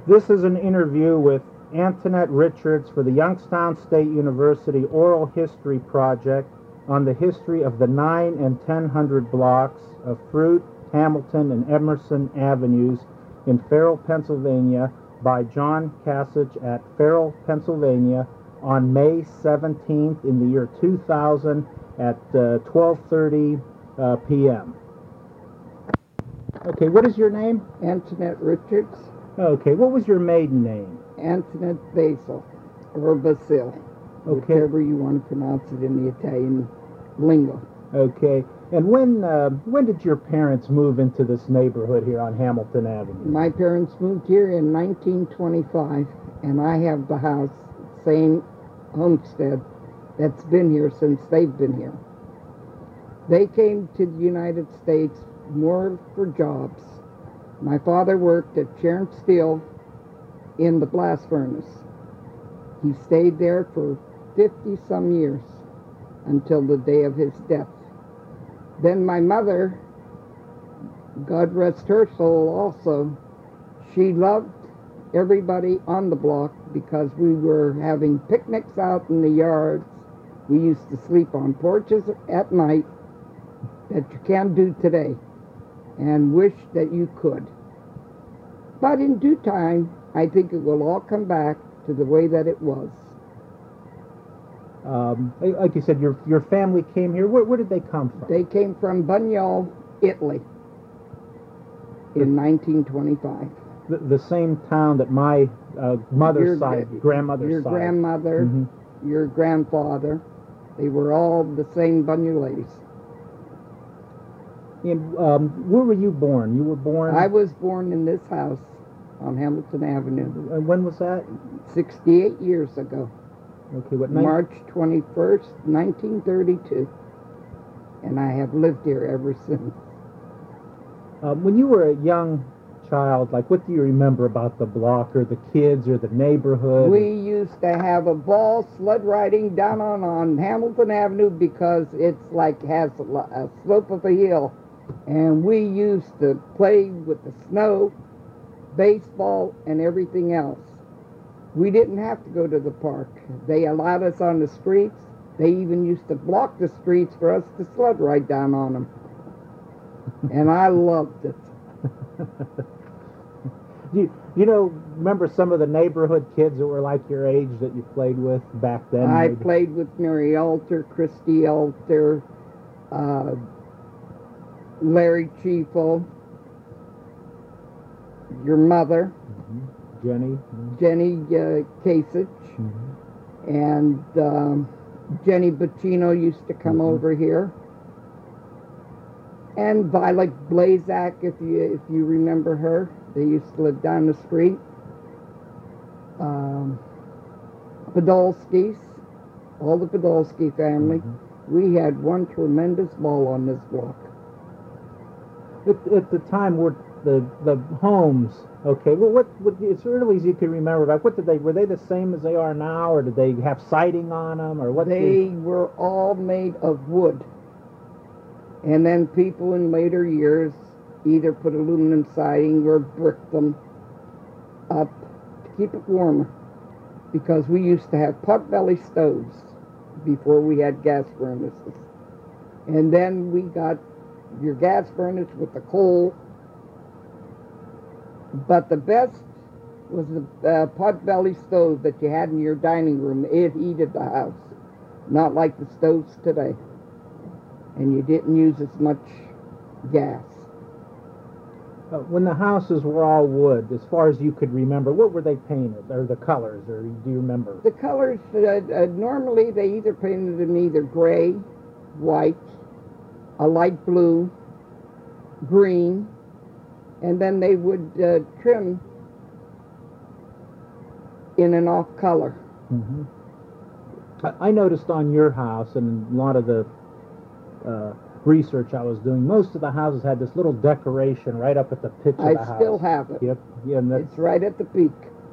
This is an interview with Antoinette Richards for the Youngstown State University Oral History Project on the history of the 9 and 1000 blocks of Fruit, Hamilton, and Emerson Avenues in Farrell, Pennsylvania by John Kasich at Farrell, Pennsylvania on May 17th in the year 2000 at 12:30 p.m. Okay, what is your name? Antoinette Richards. Okay, what was your maiden name? Antoinette Basil, or Basil, Okay. whichever you want to pronounce it in the Italian lingo. Okay, and when did your parents move into this neighborhood here on Hamilton Avenue? My parents moved here in 1925, and I have the house, same homestead, that's been here since they've been here. They came to the United States more for jobs. My father worked at Sharon Steel in the blast furnace. He stayed there for 50-some years until the day of his death. Then my mother, God rest her soul also, she loved everybody on the block because we were having picnics out in the yards. We used to sleep on porches at night that you can't do today, and wish that you could. But in due time, I think it will all come back to the way that it was. Like you said, your family came here. Where did they come from? They came from Bugnol, Italy, in 1925. The same town that my mother's grandmother's your side. grandmother, Mm-hmm. your grandfather, they were all the same Bugnoletes. And where were you born? You were born? I was born in this house on Hamilton Avenue. And when was that? 68 years ago. Okay, what March 21st, 1932. And I have lived here ever since. When you were a young child, like, what do you remember about the block or the kids or the neighborhood? We used to have a ball sled riding down on Hamilton Avenue because it's like has a slope of a hill. And we used to play with the snow, baseball, and everything else. We didn't have to go to the park. They allowed us on the streets. They even used to block the streets for us to sled ride down on them. And I loved it. Remember some of the neighborhood kids that were like your age that you played with back then? I maybe? played with Mary Alter, Christy Alter, Larry Chiefo, your mother, Jenny. Jenny Kasich, and Jenny Bacino used to come over here, and Violet Blazak, if you remember her. They used to live down the street. Podolskis, all the Podolsky family. We had one tremendous ball on this block. At the time, were the homes, okay, well, what as early as you can remember, like, were they the same as they are now, or did they have siding on them, or what? They were all made of wood. And then people in later years either put aluminum siding or bricked them up to keep it warmer, because we used to have potbelly stoves before we had gas furnaces. And then we got your gas furnace with the coal. But the best was the potbelly stove that you had in your dining room. It heated the house, not like the stoves today. And you didn't use as much gas. When the houses were all wood, as far as you could remember, what were they painted, or the colors, or do you remember? The colors, normally they either painted them either gray, white, a light blue, green, and then they would trim in an off color. I noticed on your house and a lot of the research I was doing, most of the houses had this little decoration right up at the pitch of the house. I still have it. Yep. Yeah, and it's right at the peak.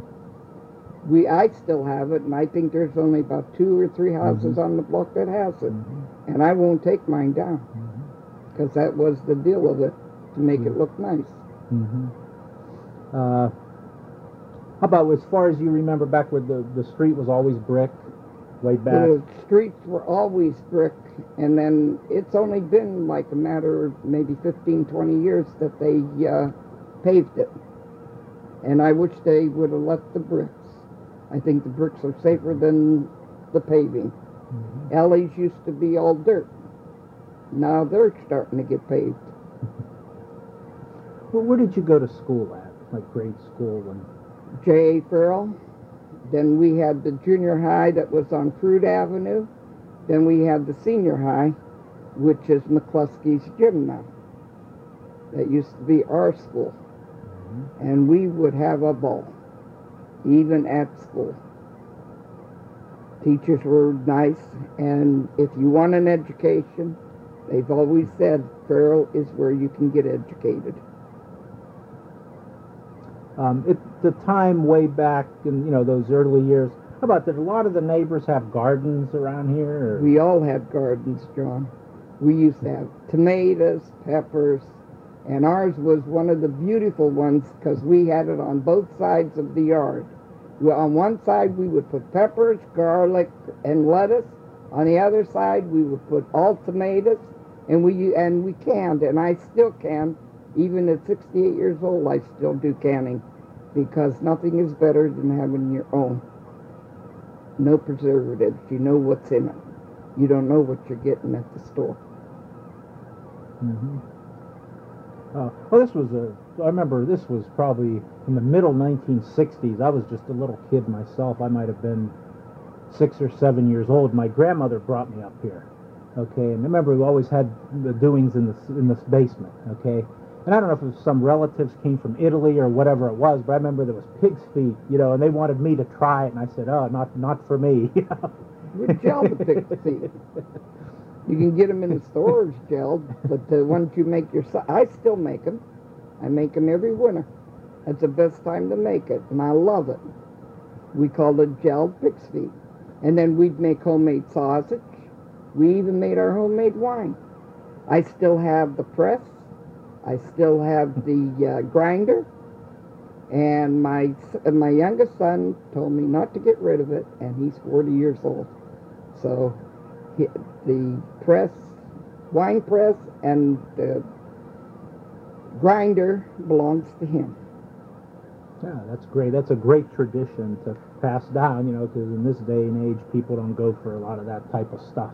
I still have it, and I think there's only about 2 or 3 houses on the block that has it. And I won't take mine down, because that was the deal of it, to make it look nice. How about as far as you remember back where the street was always brick, way back? The streets were always brick, and then it's only been like a matter of maybe 15, 20 years that they paved it. And I wish they would have left the bricks. I think the bricks are safer than the paving. Mm-hmm. Alleys used to be all dirt. Now they're starting to get paved. Well, where did you go to school at, like grade school? When J.A. Farrell. Then we had the junior high that was on Fruit Avenue. Then we had the senior high, which is McCluskey's gym now. That used to be our school. Mm-hmm. And we would have a ball, even at school. Teachers were nice, and if you want an education, they've always said Farrell is where you can get educated. At the time way back in those early years, how about did a lot of the neighbors have gardens around here? Or? We all had gardens, John. We used to have tomatoes, peppers, and ours was one of the beautiful ones because we had it on both sides of the yard. Well, on one side we would put peppers, garlic, and lettuce. On the other side we would put all tomatoes, and we canned, and I still can. Even at 68 years old, I still do canning because nothing is better than having your own. No preservatives. You know what's in it. You don't know what you're getting at the store. Mm-hmm. Well, I remember this was probably in the middle 1960s. I was just a little kid myself. I might have been 6 or 7 years old. My grandmother brought me up here. Okay, and I remember we always had the doings in this basement. Okay. And I don't know if it was some relatives came from Italy or whatever it was, but I remember there was pig's feet, and they wanted me to try it, and I said, "Oh, not for me." We gel the pig's feet. You can get them in the stores gelled, but the ones you make yourself, I still make them. I make them every winter. That's the best time to make it, and I love it. We call it gelled pig's feet. And then we'd make homemade sausage. We even made our homemade wine. I still have the press. I still have the grinder, and my youngest son told me not to get rid of it, and he's 40 years old. So the press, wine press, and the grinder belongs to him. Yeah, that's great. That's a great tradition to pass down, because in this day and age, people don't go for a lot of that type of stuff,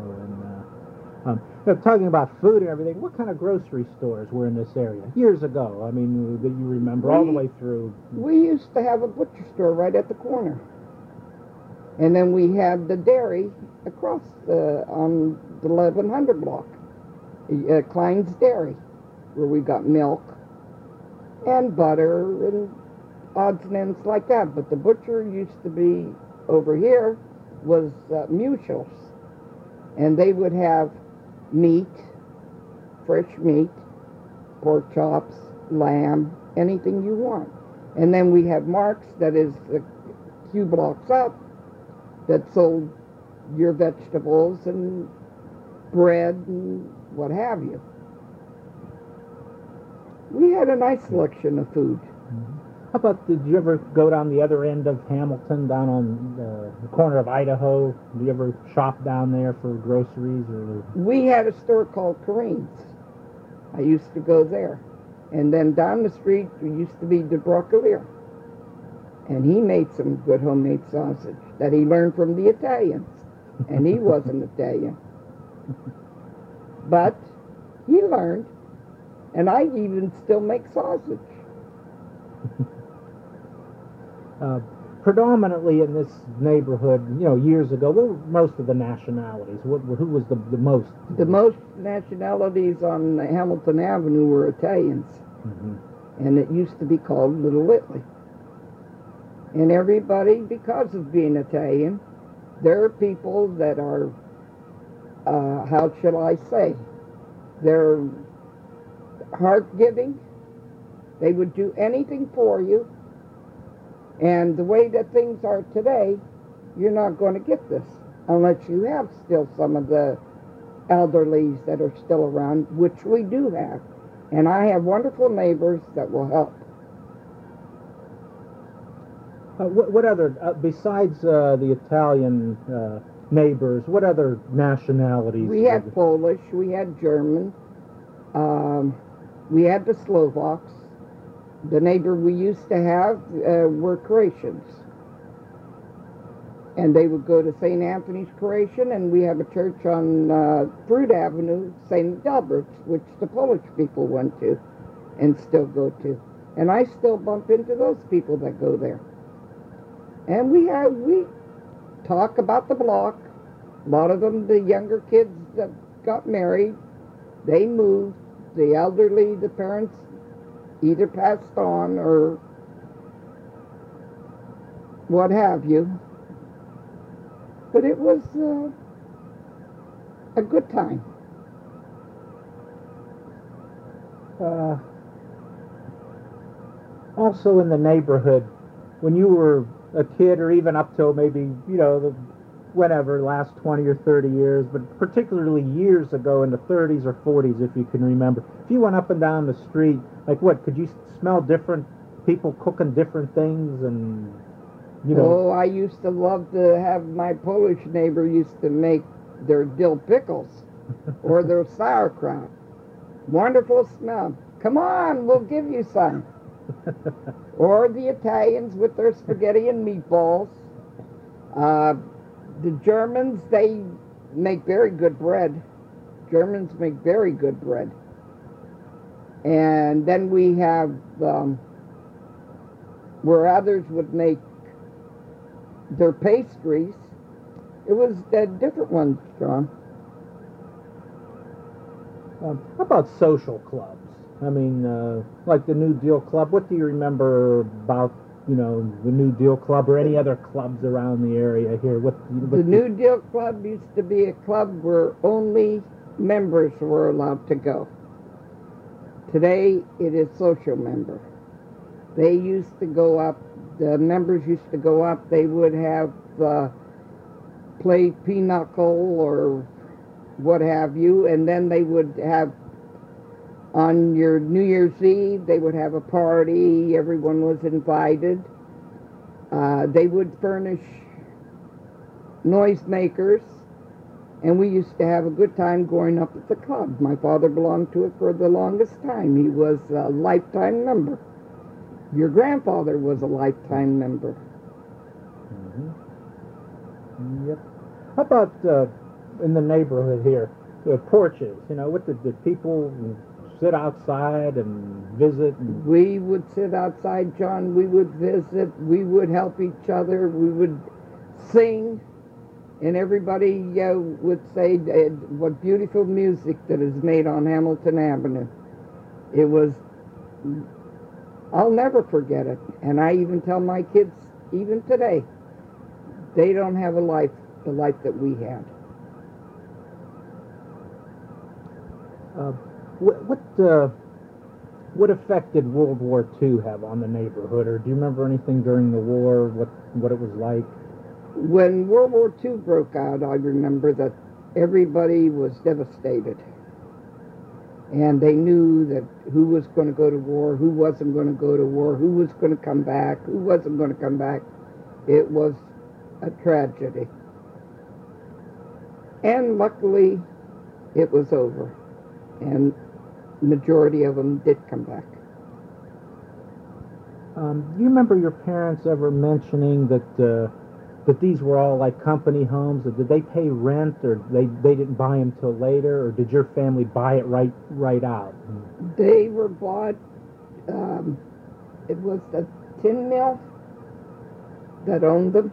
talking about food and everything, what kind of grocery stores were in this area years ago? I mean, that you remember all the way through? We used to have a butcher store right at the corner. And then we had the dairy across on the 1100 block, Klein's Dairy, where we got milk and butter and odds and ends like that. But the butcher used to be over here was Mutuals. And they would have meat, fresh meat, pork chops, lamb, anything you want. And then we have Mark's that is a few blocks up that sold your vegetables and bread and what have you. We had a nice selection of food. How about, did you ever go down the other end of Hamilton, down on the corner of Idaho? Did you ever shop down there for groceries? Or? We had a store called Kareem's. I used to go there. And then down the street used to be De Broccolier. And he made some good homemade sausage that he learned from the Italians. And he wasn't Italian. But he learned. And I even still make sausage. Predominantly in this neighborhood, years ago, what were most of the nationalities? Who was the most? The most nationalities on Hamilton Avenue were Italians. Mm-hmm. And it used to be called Little Italy. And everybody, because of being Italian, there are people that are, how shall I say, they're heart-giving. They would do anything for you. And the way that things are today, you're not going to get this unless you have still some of the elderlies that are still around, which we do have. And I have wonderful neighbors that will help. What other, besides the Italian neighbors, what other nationalities? We had Polish, we had German, we had the Slovaks. The neighbor we used to have were Croatians. And they would go to St. Anthony's Croatian, and we have a church on Fruit Avenue, St. Albert's, which the Polish people went to and still go to. And I still bump into those people that go there. And we talk about the block. A lot of them, the younger kids that got married, they moved. The elderly, the parents either passed on or what have you. But it was a good time. Also in the neighborhood, when you were a kid, or even up till maybe, whenever, last 20 or 30 years, but particularly years ago in the 30s or 40s, if you can remember, if you went up and down the street, like what, could you smell different people cooking different things? And Oh, I used to love to have my Polish neighbor used to make their dill pickles or their sauerkraut. Wonderful smell. Come on, we'll give you some. Or the Italians with their spaghetti and meatballs. The Germans, they make very good bread. Germans make very good bread. And then we have where others would make their pastries. It was different ones, John. How about social clubs? I mean, like the New Deal Club. What do you remember about, the New Deal Club or any other clubs around the area here? The New Deal Club used to be a club where only members were allowed to go. Today, it is social member. They used to go up, the members used to go up, they would have play pinochle or what have you, and then they would have, on your New Year's Eve, they would have a party, everyone was invited. They would furnish noisemakers, and we used to have a good time going up at the club. My father belonged to it for the longest time. He was a lifetime member. Your grandfather was a lifetime member. Mm-hmm. Yep. How about in the neighborhood here, the porches? What did people sit outside and visit? We would sit outside, John. We would visit. We would help each other. We would sing. And everybody would say, what beautiful music that is made on Hamilton Avenue. It was, I'll never forget it. And I even tell my kids, even today, they don't have the life that we had. What effect did World War II have on the neighborhood? Or do you remember anything during the war, what it was like? When World War II broke out, I remember that everybody was devastated. And they knew that who was going to go to war, who wasn't going to go to war, who was going to come back, who wasn't going to come back. It was a tragedy. And luckily, it was over. And the majority of them did come back. Do you remember your parents ever mentioning that these were all like company homes? Or did they pay rent, or they didn't buy them till later, or did your family buy it right out? They were bought. It was the tin mill that owned them.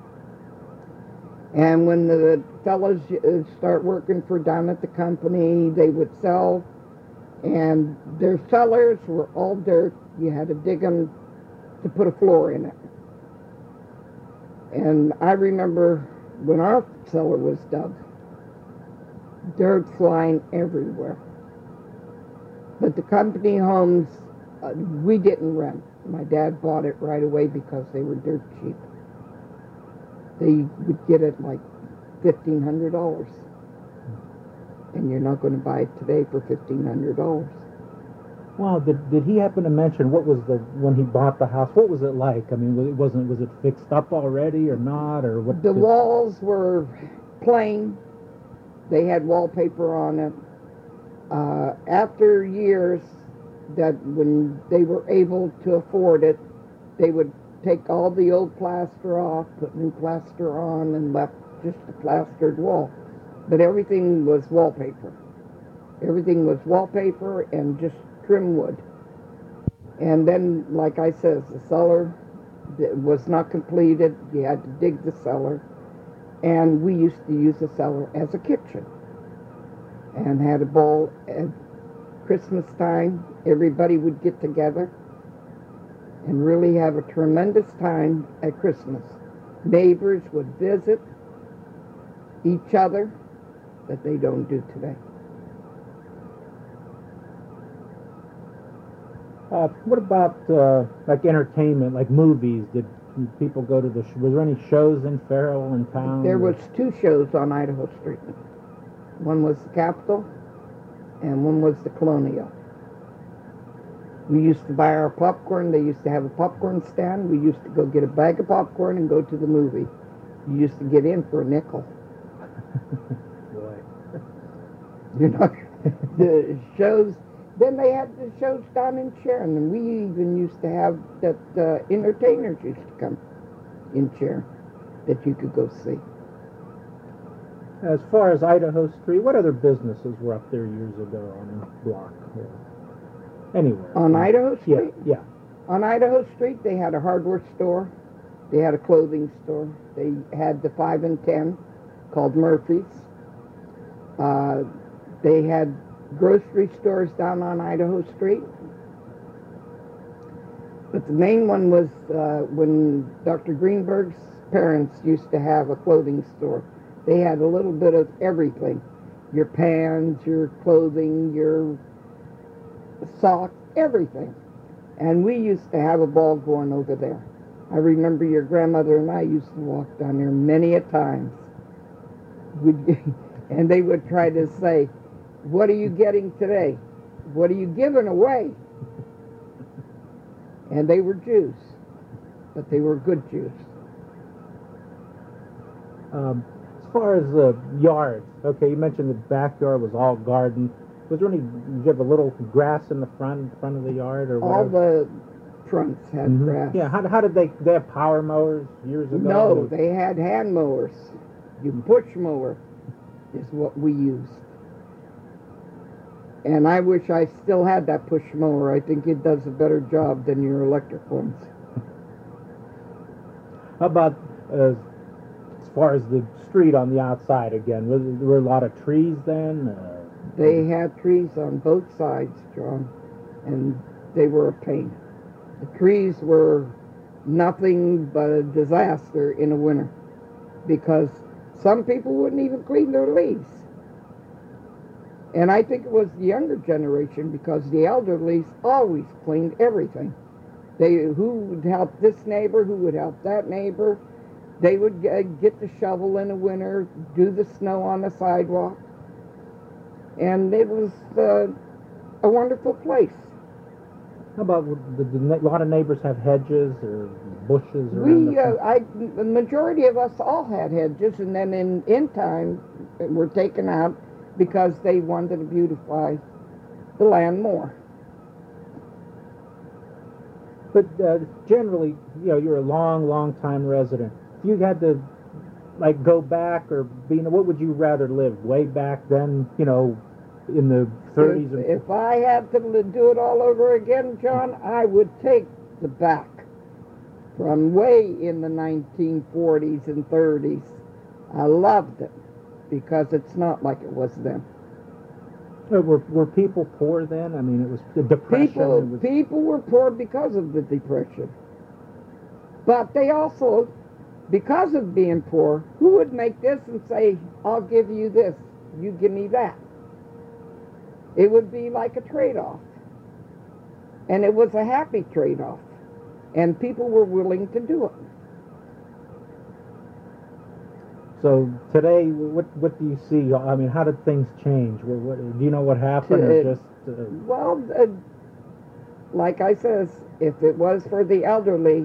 And when the fellows start working for down at the company, they would sell. And their cellars were all dirt. You had to dig them to put a floor in it. And I remember when our cellar was dug, dirt flying everywhere. But the company homes, we didn't rent. My dad bought it right away because they were dirt cheap. They would get it like $1,500. And you're not going to buy it today for $1,500. Wow, did he happen to mention what was when he bought the house? What was it like? I mean, was it fixed up already or not, or what? The walls were plain. They had wallpaper on it. After years, that when they were able to afford it, they would take all the old plaster off, put new plaster on, and left just a plastered wall. But everything was wallpaper. Everything was wallpaper and just trim wood. And then, like I said, the cellar was not completed. You had to dig the cellar. And we used to use the cellar as a kitchen. And had a bowl at Christmas time. Everybody would get together and really have a tremendous time at Christmas. Neighbors would visit each other that they don't do today. What about like entertainment, like movies? Did people go to was there any shows in Farrell in town? There was 2 shows on Idaho Street. One was the Capitol, and one was the Colonial. We used to buy our popcorn. They used to have a popcorn stand. We used to go get a bag of popcorn and go to the movie. You used to get in for a nickel. Boy. You know, the shows. Then they had the shows down in Sharon, and we even used to have that entertainers used to come in Sharon that you could go see. As far as Idaho Street, what other businesses were up there years ago on the block? Anywhere. On Idaho Street? Yeah. On Idaho Street, they had a hardware store. They had a clothing store. They had the 5 and 10 called Murphy's. They had grocery stores down on Idaho Street. But the main one was when Dr. Greenberg's parents used to have a clothing store. They had a little bit of everything. Your pants, your clothing, your socks, everything. And we used to have a ball going over there. I remember your grandmother and I used to walk down there many a times. And they would try to say, "What are you getting today? What are you giving away?" And they were Jews, but they were good Jews. As far as the yards, okay, you mentioned the backyard was all garden. Was there any? Did you have a little grass in the front of the yard, or whatever? All the fronts had grass. Yeah. How did they have power mowers years ago? No, they had hand mowers. You push mower is what we used. And I wish I still had that push mower. I think it does a better job than your electric ones. How about as far as the street on the outside again? There were a lot of trees then? They had trees on both sides, John, and they were a pain. The trees were nothing but a disaster in the winter because some people wouldn't even clean their leaves. And I think it was the younger generation because the elderly always cleaned everything. Who would help this neighbor, who would help that neighbor. They would get the shovel in the winter, do the snow on the sidewalk. And it was a wonderful place. How about, did a lot of neighbors have hedges or bushes around the majority of us all had hedges, and then in time were taken out because they wanted to beautify the land more. But generally, you're a long time resident. If you had to, go back or what would you rather live? Way back then, in the 30s? If I had to do it all over again, John, I would take the back from way in the 1940s and 30s. I loved it because it's not like it was then. Were people poor then? I mean, it was the Depression. People were poor because of the Depression. But they also, because of being poor, who would make this and say, "I'll give you this, you give me that"? It would be like a trade-off. And it was a happy trade-off. And people were willing to do it. So today, what do you see? I mean, how did things change? Do you know what happened? Or just like I says, if it was for the elderly,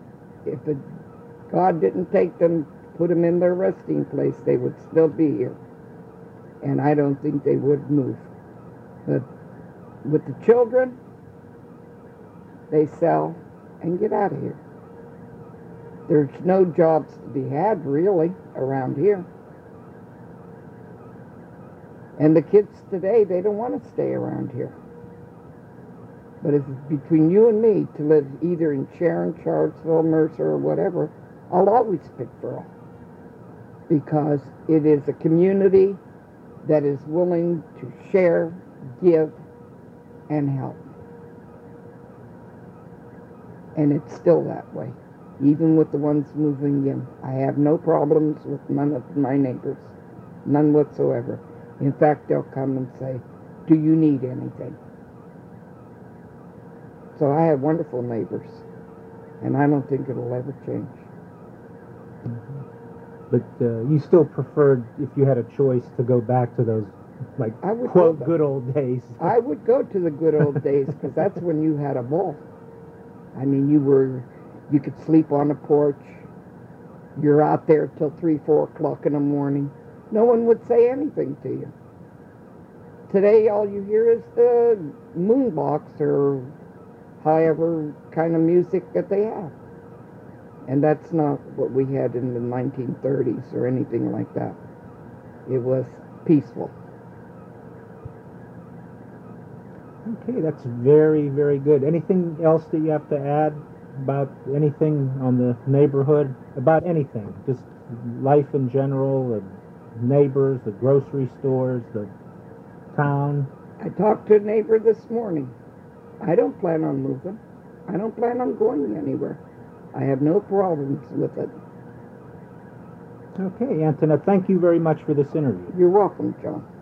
God didn't take them, put them in their resting place, they would still be here. And I don't think they would move. But with the children, they sell and get out of here. There's no jobs to be had, really, around here. And the kids today, they don't want to stay around here. But if it's between you and me to live either in Sharon, Charlottesville, Mercer, or whatever, I'll always pick Burl. Because it is a community that is willing to share, give, and help. And it's still that way. Even with the ones moving in. I have no problems with none of my neighbors. None whatsoever. In fact, they'll come and say, do you need anything? So I have wonderful neighbors. And I don't think it'll ever change. But you still preferred, if you had a choice, to go back to those, like, quote, good old days. I would go to the good old days, because that's when you had a ball. I mean, you could sleep on the porch. You're out there till 3, 4 o'clock in the morning. No one would say anything to you. Today, all you hear is the moonbox or however kind of music that they have. And that's not what we had in the 1930s or anything like that. It was peaceful. Okay, that's very, very good. Anything else that you have to add about anything on the neighborhood? About anything? Just life in general, the neighbors, the grocery stores, the town? I talked to a neighbor this morning. I don't plan on moving. I don't plan on going anywhere. I have no problems with it. Okay, Antoinette, thank you very much for this interview. You're welcome, John.